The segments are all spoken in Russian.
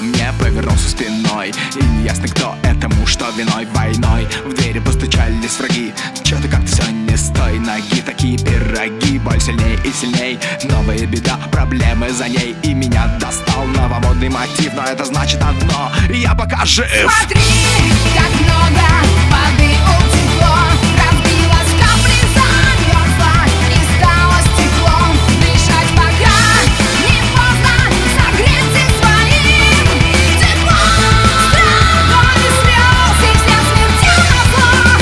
мне повернулся спиной. И неясно, кто этому что виной. Войной в двери постучались враги. Чё-то как-то все не с той ноги. Такие пироги, боль сильней и сильней. Новая беда, проблемы за ней. И меня достал новомодный мотив. Но это значит одно: я пока жив. Смотри, как много воды утекло, разбилась капли, замерзла и стала стеклом. Дышать пока не поздно, согреться своим теплом. Страх, боль и слез, и вся смертельно зло.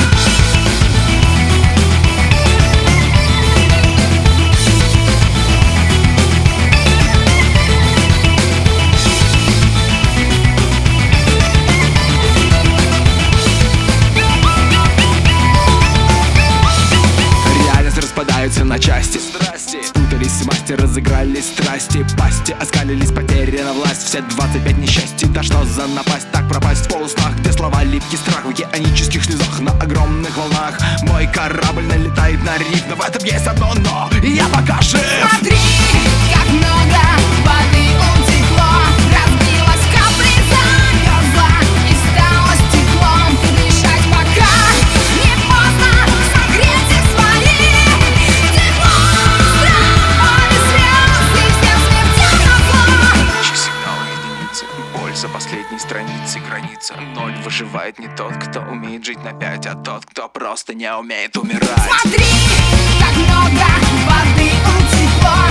Распадаются на части. Спутались масти, разыгрались страсти. Пасти оскалились, потеряна власть. Все 25 несчастий, да что за напасть? Так пропасть в полуснах, где слова липкий страх. В океанических слезах на огромных волнах. Мой корабль налетает на риф. Но в этом есть одно но: я пока жив. Смотри, как много воды утекло, разбилась капли, замерзла и стала стеклом. Дышать пока не поздно, согреться своим теплом. Страх, боль и слез, и вся смертельно зло. Сигнал единицы, боль за последней страницей. Граница ноль. Выживает не тот, кто умеет жить на 5, а тот, кто просто не умеет умирать. Смотри, как много воды утекло,